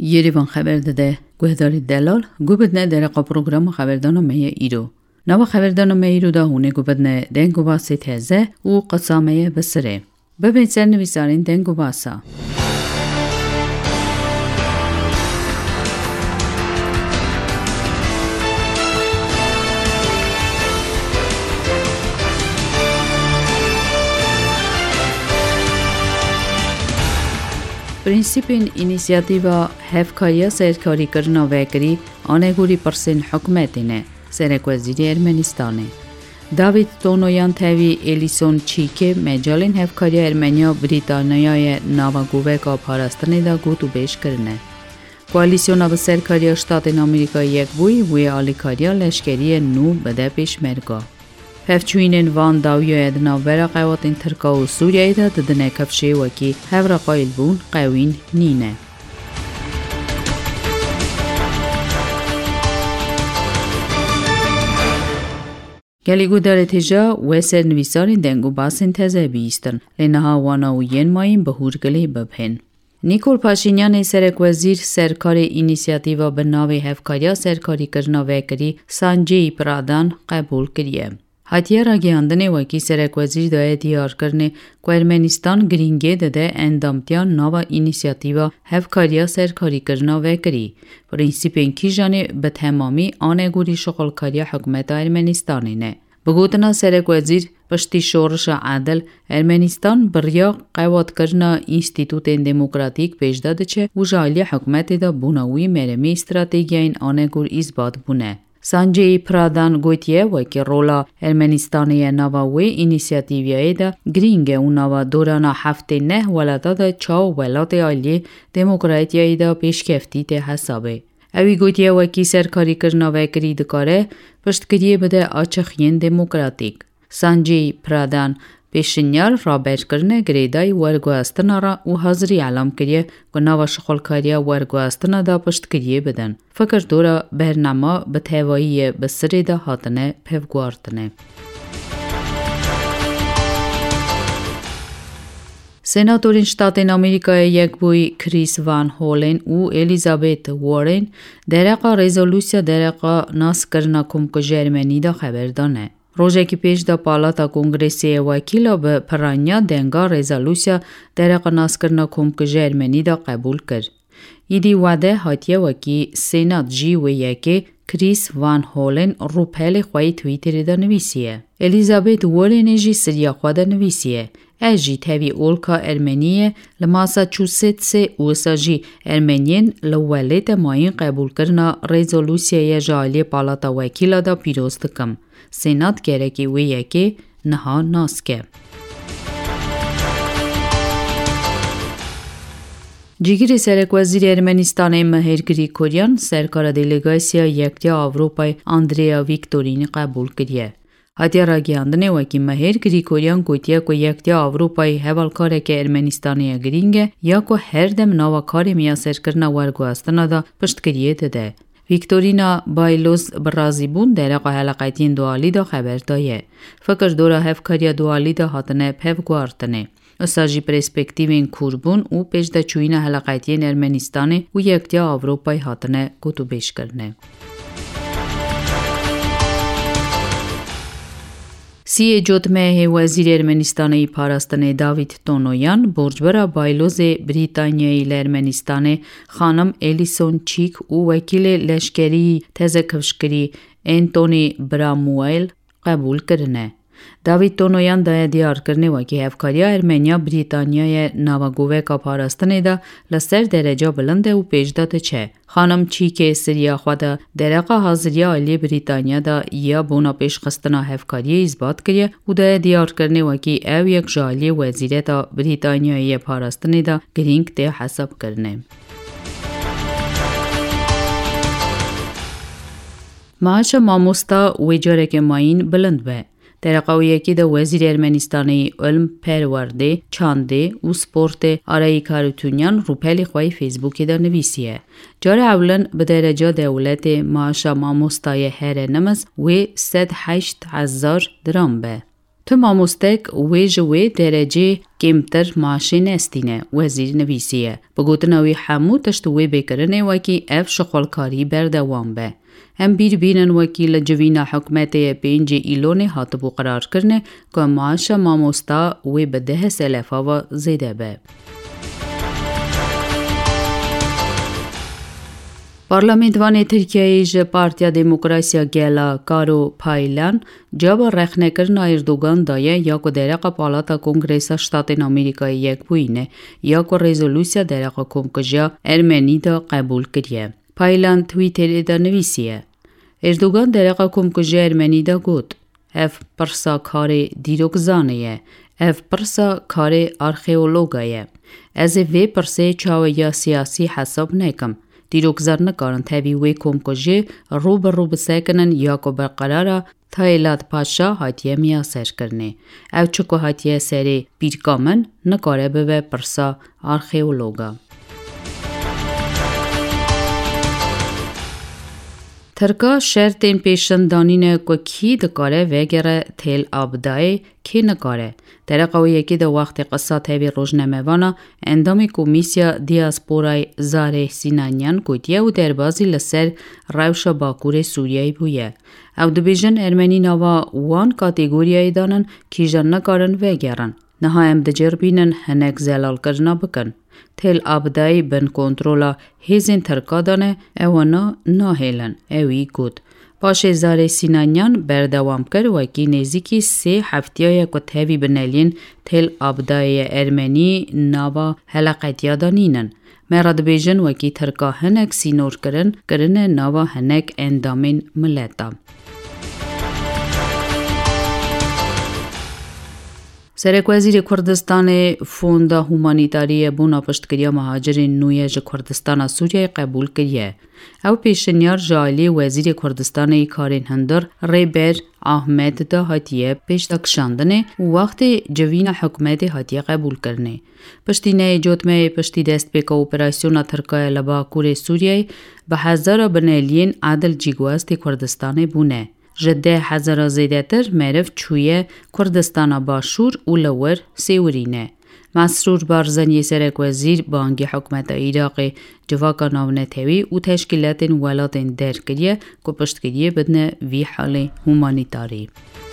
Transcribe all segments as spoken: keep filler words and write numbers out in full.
Երևան խաբեր դե գուհդարի դելալ գուբդնե դերակա պրոգրամը խաբերդանոմե իրո նավա խաբերդանոմե իրո դա հունե գուբդնե դենգուբասի թեզե ու կծամեյ բսրե բբեցեն նվիսարին դենգուբասա Принципин инициатива Hevkaya Serkari Kırnavekri Aneguri Persin Hükümetine Serekweziri Ermenistan'ı David Tonoyan Tevi Elison Çike Mecalin Hevkaya Ermeniya Britanyaya Navaguveka Parastanı da gutu beş kırne Koalisyona Serkariya Ştatın Amerika Yekbuy ve Alikariya Leşkeriye Nu Bede Peşmerga Hevçuinin Van Davya edna vera qawatin Türka u Suriye da didne kafşe waki hevra qayl bun qawin nine Geligu daretija weser nvisarin dengu basin teze biistan lenaha wana u yenmayin bahur gele babhen Nikol Pashinyan Serekwezir Serkari inisiativa benavi Hevkaya Serkari Kırnavekri Sanjay Pradan qabul kiriye Hatiyara geyandane waki Serekwezir daye diyar karne ko Ermenistan gringe dede endamtiyan nava inisiativa Hevkariya Serkari Kırnavekri Prinsipin ki jane betemami aneguri şokolkariya hükümeta Ermenistanine Bugutna Serekwezir Pashti Shorasha Adel Ermenistan birya qavat karna instituten demokratik pejda çe u jaliya hükümeti da bunawi meremi strategiyain anegur izbat bune Sanjay Pradan Goitiev ki rola Ermenistaniye nava ve inisiativiyayı da gringe u nava dorana hafte ne walata da çav velate ali demokratiyayı da peşkefti te hasabe. Evi Goitiev ki serkari kırnavekri dikare pashtkiriye bede açık yen demokratik. Sanjay Pradan Peşinyar Raber करने ग्रेदाई वर्गवास्तनारा उ हाजरी आलम करिए को नवा शखल करिया वर्गवास्तना दा पश्त करिए बदन फकर दोरा बहरनामा बथेवाई बसरे दा हातने फेवगवार्तने Senatorin Ştatın Amerika'ya yekbuy Chris Van Hollen u Elizabeth Warren dereka rezolüsya dereka nas karna kumko Jermeni da xaberdane Rojeki peş da Palata Kongresiye vakila be paranya denga rezolüsya dereka nas karna kumko Jermeni da qabul kir. İdi vade hatiye vaki Senat ji ve yeke Chris Van Hollen rupele xway Twitter'da da nivisiye. Elizabeth Warren ji siriya xwa da nivisiye. Eji tevi olka Ermeniye le Massachusetts u saji Ermenien le walete mayin qabul karna rezolüsyaya jaliye Palata vakila da piroz dikam. Senat gereki ve yeke naha naske. Cigiri Serekwezir Ermenistanê Meher Grigoryan serkara delegasiya Yekya Avrupay Andrea Viktorini qabul kiriye. Hatiyara geyandine waki Meher Grigoryan gotiye ko Yekya Avrupay hevalkareke Ermenistanê gringe ya ko her dem nava karê miya serkirina werguhastana da piştkiriye dide. Viktorina Baylos Brazibun dereka helaqetin duali da xeber daye. Fikir dora hevkariya duali da hatine pevguartine. Saji perspektivin kurbun u pejda çuyina helaqetin Ermenistanê u Yekya Avrupay hatine kutubeş kirne. Siye Jotmehe Wazir Ermenistanê Parastanê David Tonoyan borcbera Baylozê Britanyayê li Ermenistanê xanım Elison Çik û wekîlê leşkerî tezekivşkirî Anthony Bramuel qebûl kirine. David Tonoyan daye diyar kirne wekî hevkariya Ermeniya Britanyayê navaguveka Parastanê da li ser dereca bilind û pêşda diçe. Xanım Çîkê siriya xwe da dereka haziriya aliyê Britanya da ya bona pêşxistina hevkariyê izbat kiriye û daye diyar kirne wekî ew yek ji aliyê wezîreta Britanyayê Parastanê da girîng tê hesab kirine. Maaşa mamosta wê careke mayîn bilind be. Deraqawiyekî de Wezîr Ermenistanê Ilm Perwerdê, Çandê û Sportê Arayî Karûtunyan rûpelê xwe Facebookê da nivîsiye. Cara ewlin bi dereca dewletê maaşa mamostayê here nimiz wê sed heşt hezar diram be. تو مامۆستەیەک وێژە وێ دەرەجێ کێمتر ماشێ نەستینە وەزیر نویسیە بگوتنەوەی هەموو تشت وێ بێکردنێ وەکی ئەف شەخۆڵکاری بەردەوام بە. ئەم بیر بینن وەکی لە جڤینە حکومەتەیە پێنجێ ئیلۆنێ هاتبوو قرارکردنێ کە ماشە مامۆستا وێ بە دەهە سەلەفاوە زێدە بە. پارلامنتوانی Tirkiyeyê ji Partiya Demokrasiya Gela Karo Paylan ceba rexnekirina Erdogan daye ya ku dereqa Palata Kongresa Ştatên Amerîkayê yekbûyîne ya ku rezolûsya dereqa Komkujiya Ermenî da qebûl kiriye. Paylan Twitterê de nivîsiye. Erdogan dereqa Komkujiya Ermenî da got. Ev pirsa karê dîrokzanê ye. Ev pirsa karê arxeologa ye. Ez ê vê pirsê çaweya siyasî hesab nekim. Dîrokzar nikarin tevî wê komkujiyê rû bi rû bisekinin ya ku berqerara Talat Paşa hatiye miyaserkirinê. Ew çi ku hatiye serê pîrka min nikare bibe pirsa arxeologa. Tirka şertên pêşandanîne ku kî dikare vegere Tel Avivdayê kê nikare. Dereqa wê yekê de wextê qisa tevî rojnamevana endamê Komîsya Dîasporayê Zarê Sînanyan gotiye û derbasî li ser rewşa Bakurê Sûriyeyê bûye. Ew dibêjin Ermenî nava wan kategoriyayê danin kîjan nikarin vegerin. Niha em dicêrbînin hinek zelalkirina bikin. Tel Avivdayê bin kontrola hêzên Tirka dane ewana nahêlin. Ewî got. Paşê Zarê Sînanyan berdewam kir wekî nêzîkî sê heftiyaya ku tevî bineliyên Tel Avivdayê Ermenî nava heleqetiya danînin. Me re dibêjin wekî Tirka hinek sînorkirin kirine nava hinek endamên mileta. Serekwezîrê Kurdistanê Fonda Humanîtarî bûna piştgiriya mehacirên nû ye ji Kurdistana Sûriyeyê qebûl kiriye. Ew pêşinyar ji aliyê Wezîrê Kurdistanê Karên Hundir Rêber Ahmed da hatiye pêşdakişandinê û wextê civîna hikûmetê hatiye qebûlkirinê. Piştîneyê cotmeyê piştî destpêka operasyona Tirkiyeyê li Bakurê Sûriyeyê bi hezara bineliyên Edil Cîgwestê Kurdistanê bûne. Ji deh hezara zêdetir meriv çûye Kurdistana Başûr û li wir sêwirîne. Mesrûr Barzanî serekwezîr bangê hikûmeta Iraqê civaka navnetewî û teşkîlatên welatên derkiriye ku piştgiriyê bidine vî halê humanîtarî.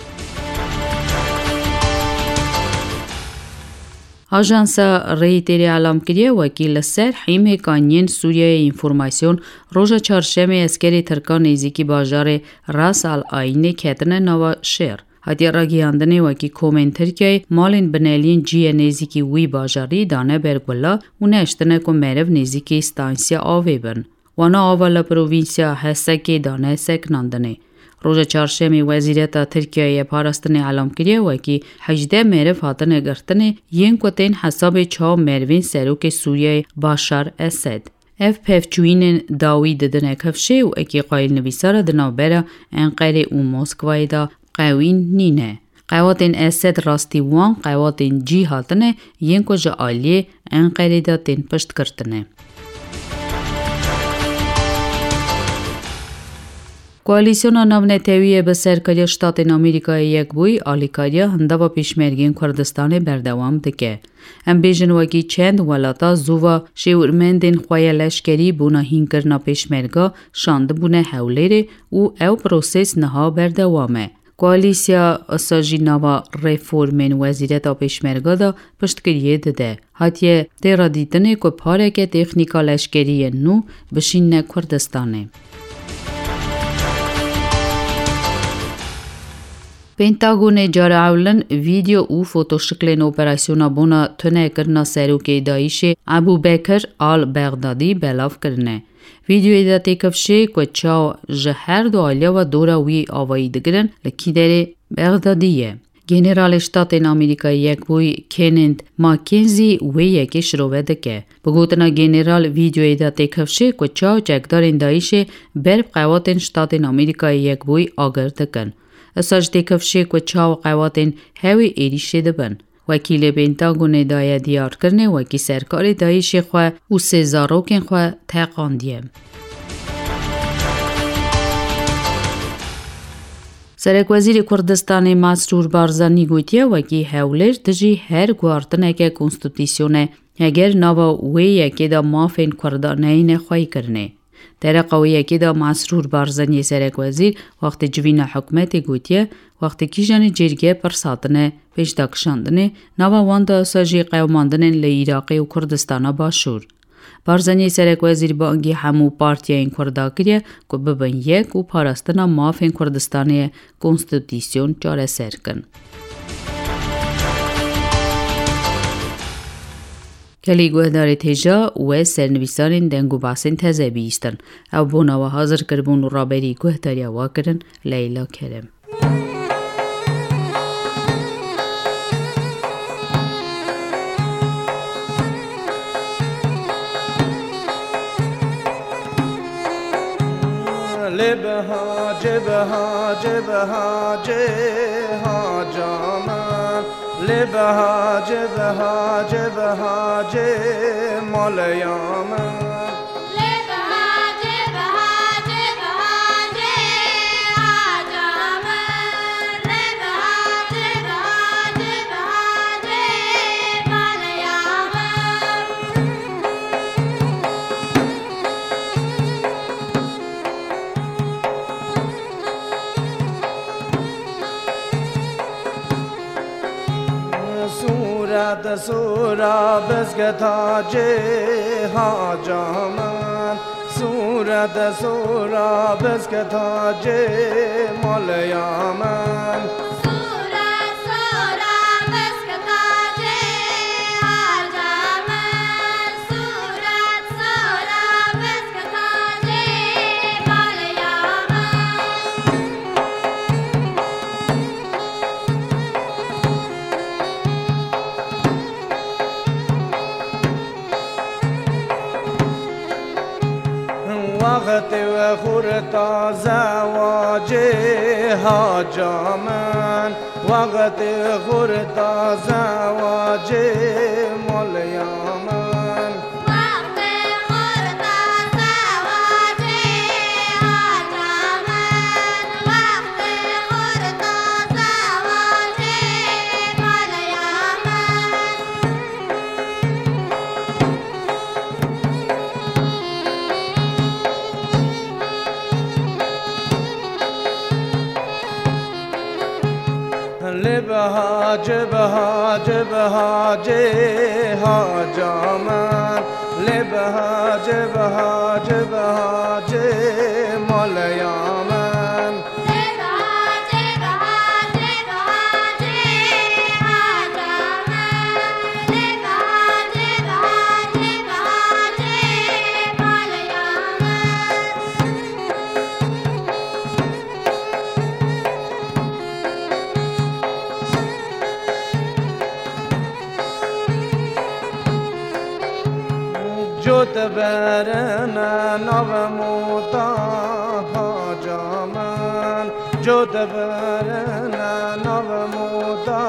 Ajansa Reuters elam kiriye wekî li ser hîmê kaniyên Sûriyeyê înformasyon roja çarşemê eskerê Tirka nêzîkî bajarê Ras Al Aynê ketine nava şêr. Hatiye ragihandinê wekî komên Tirkiyeyê malên bineliyên ciyê nêzîkî wî bajarî dane bergula û neştine ku meriv nêzîkî stansiya avê bin. Wana ava li provînsya Hesekê dane seknandinê. Roja çarşemê Wezîreta Tirkiyeyê parastinê elam kiriye wekî hejdeh meriv hatine girtinê yên ku tên hesabê çawa merivên serokê Sûriyeyê Başar Esed. Ev pevçûyînên dawî didine kevşê û ekî qayîlnivîsara di navbera Enqerê û Moskvayê da qewîn nîne. Qewatên Esed rastî wan qewatên cî hatine yên ku ji aliyê Enqerê da tên piştgirtine. Koalîsyona navnetewî bi serkariya Ştatên Amerîkayê yekbûyî alîkariya hindava pêşmergên Kurdistanê berdewam dike. Em bêjin wekî çend welata zûva şêwirmendên xwe ya leşkerî bûna hînkirina pêşmerga şandibûne Hewlêrê û ew proses niha berdewam e. Koalîsya esa jî nava reformên Wezîreta Pêşmerga da piştgiriyê dide. Hatiye tê radîtinê ku pareke têxnîka leşkeriyên nû bişîne Kurdistanê. Pentagonê cara ewlin vîdeo û fotoşiklên operasyona bûna tunekirina serokê Daişê Ebu Bekir al-Bexdadî belav kirine. Vîdeoyê de têkevşê ku çaw ji her du aliya dora wî avayî digirin li Kîderê Bexdadî ye. Generalê Ştatên Amerîkayê yekbûyî Kenneth McKenzie wê yekê şirove dike. Bi gotina general vîdeoyê de têkevşê ku çaw çekdarên Daişê ber bi qewatên Ştatên Amerîkayê yekbûyî agir dikin. Esa ji têkevşê ku çaw qewatên hewê êrişê dibin. Wekîlê Pentagonê daye diyarkirinê wekî serkarê Daişê xwe û sê zarokên xwe teqandiye. Սերեկվեզիրի Քուրդիստանի Մասրուր Բարզանի գույտիը վակի հեուլեր դժի հեր գուարտն եկե կոնստիտուցիոն է Եգեր նավա ուե եկեդա մաֆեն քուրդանային է խոյ կրնե Դերը qawի եկեդա Մասրուր Բարզանի սերեկվեզիր վաղտի ջվինա հուկմետի գույտիը վաղտի կիժանի ջիրգե պրսատն է վեջդակշանդն է նավա վանդա սաժի qawmandն են լե Իրaqի ու Քուրդիստանա բաշուր Բարզանի սերեկվեզիր բանգի համու պարտիային քուրդակիրը կոբբն եկ ու Փարաստանա մաֆեն Քուրդիստանի կոնստիտուցիոն ճարեսերկն Կելի գոհդարի թեժա ու է սերնվիսարին դենգու բասին թեզե բիստն,ավ բոնավա հազր կրբուն ու ռաբերի գոհդարյա վակրն լեյլա կերեմ։ Lebaha, jebaha, jebaha, jeha jaman Lebaha, jebaha, jebaha, je malayaman Lebaha, jebaha, jebaha, jeha jaman Lebaha, jebaha, jebaha, je malayaman Surat sura bezgata jeha jaman Surat sura bezgata je malayaman Surat sura beskata jeha jaman Surat sura beskata je malayaman وقت و خورتا زواجها جامن وقت خورتا زواج ملیامن وقت خورتا زواج آجامن وقت خورتا زواج ملیامن لبها جبها جبها جها جامن لبها جبها جبها ج ملیامن جبها جبها جبها جها جامن جبها جبها جبها ج ملیامن جوت برنا نو موتا جامن جوت برنا نو موتا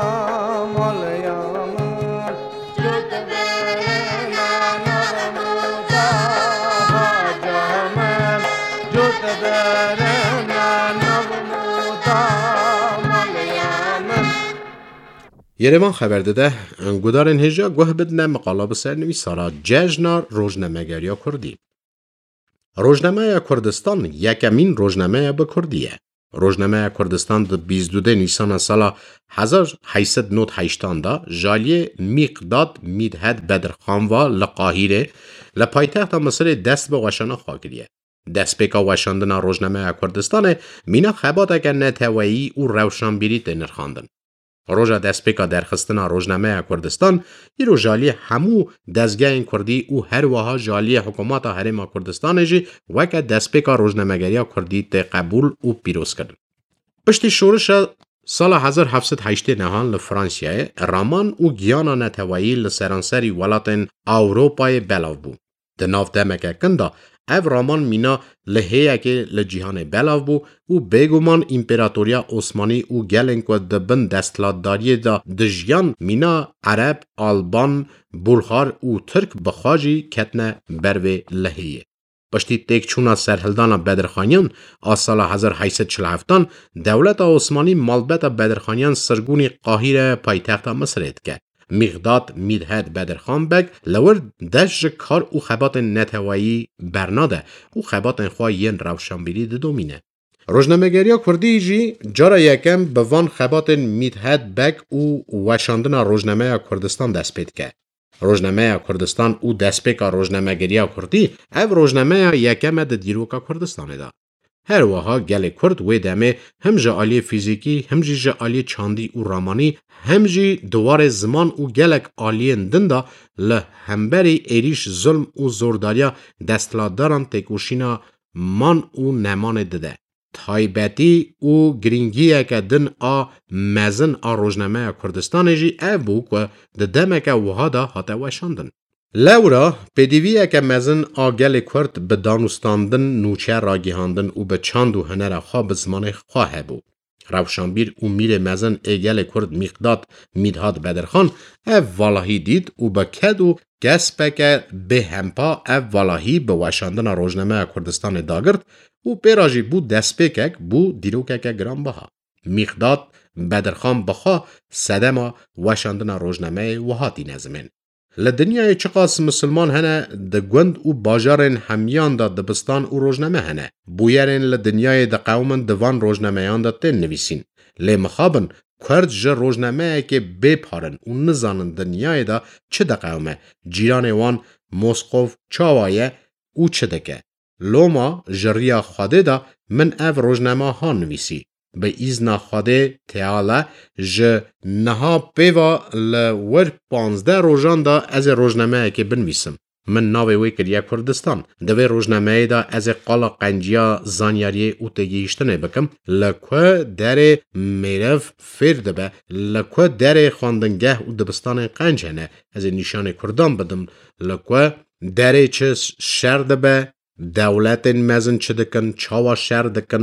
ملیامن جوت برنا نو موتا جامن جوت برنا نو موتا ملیامن Երևան խաբերդեդե գուդարեն հեժա գոհբդնե մقالاب սերնվիսարա ջեժնա ռոժնամեգարյա քուրդի Ռոժնամեյա Քուրդստան յակամին ռոժնամեյա բքուրդի է Ռոժնամեյա Քուրդստան դ բիզդուդե նիսանա սալա հազար հյսդ նոտ հյշտանդա ժալիե միqdad միդհad բդր խանվա լqahire լփայթախտա մսրե դեստ բողաշանա խակրիե դեսպեկա վաշանդնա ռոժնամեյա Քուրդստանը մինա խաբատակնե թավայի ու ռավշանբիրի տեներխանդն Ռոժա դեսպեկա դերխստնա ռոժնամեյա Քուրդստան իրո ժալի համու դազգային քուրդի ու հերվահա ժալի հուկումատա հարեմա Քուրդստանը ջի վակա դեսպեկա ռոժնամեգարյա քուրդի տե qəbul ու պիրոզ կրն Պշտի շորշը սալա հազար հյսդ հյշտի նահան լը Ֆրանսիայե ռաման ու գյանա նաթավայի լը սերանսերի վալատեն Ավրոպայե բելավբու դնավ դեմեկը կնդա Ev Raman mina leheyake le cihane belavbu u beguman imperatoriya Osmani u gelenkwa debin destladdariye da dijyan mina Arab, Alban, Bulgar u Türk bixaji ketne berve leheye. پشتی تک چونا سرهلدانا بدرخانیان آسال هزار و هشتصد و چهل و هفت دولت عثمانی مالبت بدرخانیان سرگونی قاهره پایتخت مصر که مقداد میدهد بدرخان بگ لور دش کار او خبات نتوایی برناده او خبات خواهین روشنبیری دومینه. روزنامه‌گریا کردی جی جارا یکم به وان خبات میدهد بگ او وشاندن روزنامه کردستان دست پید که. روزنامه کردستان او دست پیکا روزنامه‌گریا کردی او روزنامه یکم د دیروکا کردستان دا. هر وها گل کرد و دمه هم جالی فیزیکی هم جی جالی چاندی و رامانی هم جی دوار زمان و گلک آلی دندا له همبری ایریش ظلم و زورداریا دستلاداران تکوشینا مان و نمان دده. تایبتی و گرینگیه که دن آ مزن آ روزنامه کردستان جی او که ددمه که وها دا حتا وشاندن. لورا پدیویه که مزن آگل کرد به دانستاندن نوچه را گیهاندن و به چاند و هنر خواب زمان خواه بود. روشنبیر و میر مزن ایگل کرد مقداد میدهاد بدرخان او والهی دید و به کد و گسپه که به همپا او والهی به وشاندن روزنامه کردستان داگرد و پیراجی بود دست پیکک بود دیروکه که گرام بها. مقداد بدرخان بخوا سدما وشاندن روزنامه وحاتی نزمین. لدنیای چقاس مسلمان هنه ده گوند و باجارن همیان دا دبستان و روزنامه هنه. بویرن لدنیای ده قومن دوان روزنامهان دا تن نویسین. لی مخابن کرد جه روزنامه که بپارن و نزانن دنیای دا چه ده قومه. جیران وان موسقوف چاوایه او چه دکه. لوما جریا خواده دا من او روزنامه ها نویسی. به ایزنا خواده تعالی جه نها پیوا لور پانزده روزان دا از روزنامه که بنویسم. من ناوی وی کریا کردستان. دوی روزنامه دا از قالا قنجیا زانیاری او تگیشتنه بکم لکو در میرف فرد به لکو در خواندنگه او دبستان قنج هنه از نشان کردان بدم لکو در چه شرد به دولت مزن چه دکن چاوا شرد دکن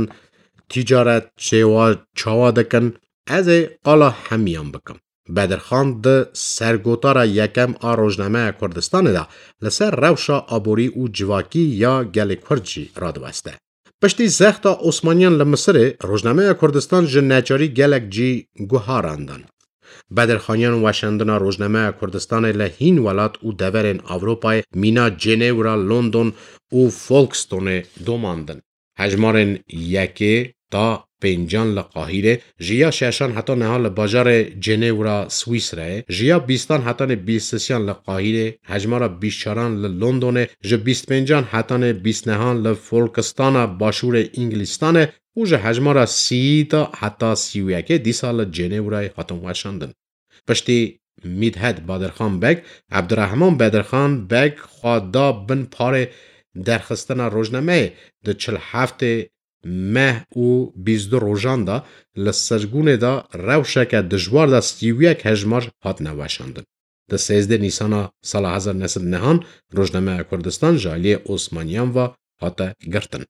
تجارت چوا چوا دکن از قالا همیان بکم. بدرخان ده سرگوتارا یکم آ روزنامه کردستان ده لسر روشا آبوری و جواکی یا گل کردجی را دوسته. پشتی زختا عثمانیان لمصر روزنامه کردستان جنچاری گلک جی گوهاراندن. بدرخانیان وشندن روزنامه کردستان لهین ولات و دورن اوروپای مینا جنیورا لندن و فولکستون دوماندن. هجمارن یکی تا پنجان لقاهیره جیا ششان حتی نهال بازار جنیورا سوئیس ره جیا بیستان حتی بیستسیان لقاهیره هجمارا بیشچاران لندن ج بیست پنجان حتی بیست نهان لفولکستان باشور انگلیستان و ج هجمارا سی تا حتی سی و یکی دی سال جنیورای حتی وشاندن. پشتی میدهد بدرخان بگ عبدالرحمن بدرخان بگ خوادا بن پاره درخستن روزنامه ده چل هفته مه و بیست دو روزان دا لسرگونه دا روشک دجوار دا ستیویک هجمار هات نوشاندن. ده سیزده نیسانا سال هزار و نهصد و نه روزنامه کردستان جالی عثمانیان و هات گرتن.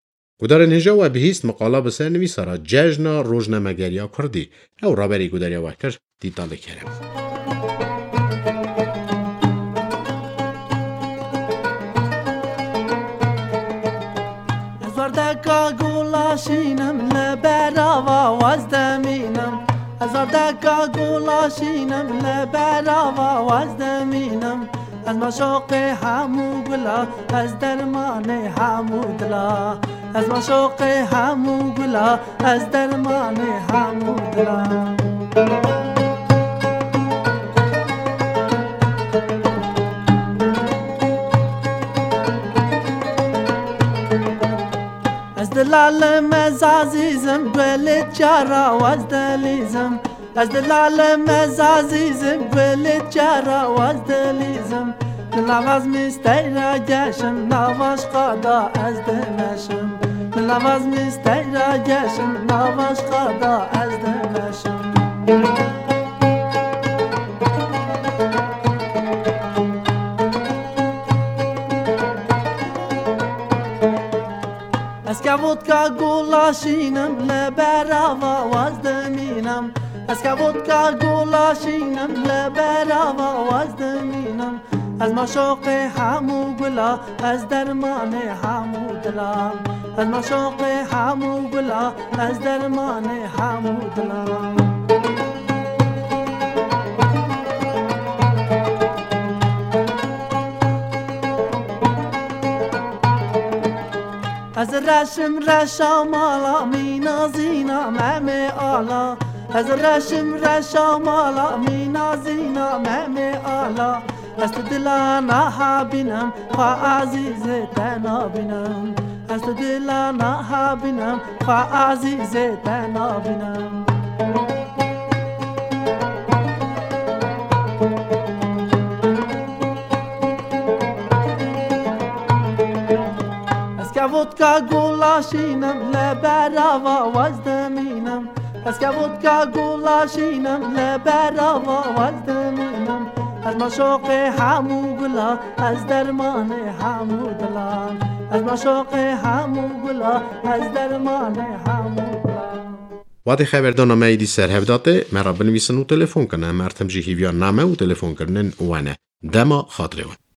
گودار نجا و بهیست مقاله بسر نویسارا جشن روزنامه گریا کردی او رابری گوداریا وکر دیتاله کرم. دکا گولاشینم لبراوا وزدمینم هزار دکا گولاشینم لبراوا وزدمینم از مشوق همو گلا از درمان همو دلا از مشوق همو گلا از درمان همو دلا از دلالم از عزیزم گل چرا واز دلیزم از دلالم از عزیزم گل چرا واز دلیزم نواز مستیرا جشم نواز قدا از دمشم نواز مستیرا جشم نواز قدا از دمشم از کبود که گولاشینم لبراوا وزدمینم از کبود که گولاشینم لبراوا وزدمینم از مشاق همو گلا از درمان همو دلم از مشاق همو گلا از درمان همو دلم از رشم رشام آلا مینا زینا مم آلا از رشم رشام آلا مینا زینا مم آلا از تو دلانا ها بینم خواه عزیز تنا بینم از تو دلانا ها بینم خواه عزیز تنا بینم از که ودکا گلاشینم لبراوا وزدمینم از که ودکا گلاشینم لبراوا وزدمینم از مشاق همو گلا از درمان همو دلم از مشاق همو گلا از درمان همو دلم وقتی خبردارنامه ایدی سر هفداده مرا بنویسن و تلفن کنن مرتم جی هیویان نامه و تلفن کنن وانه دما خاطره ون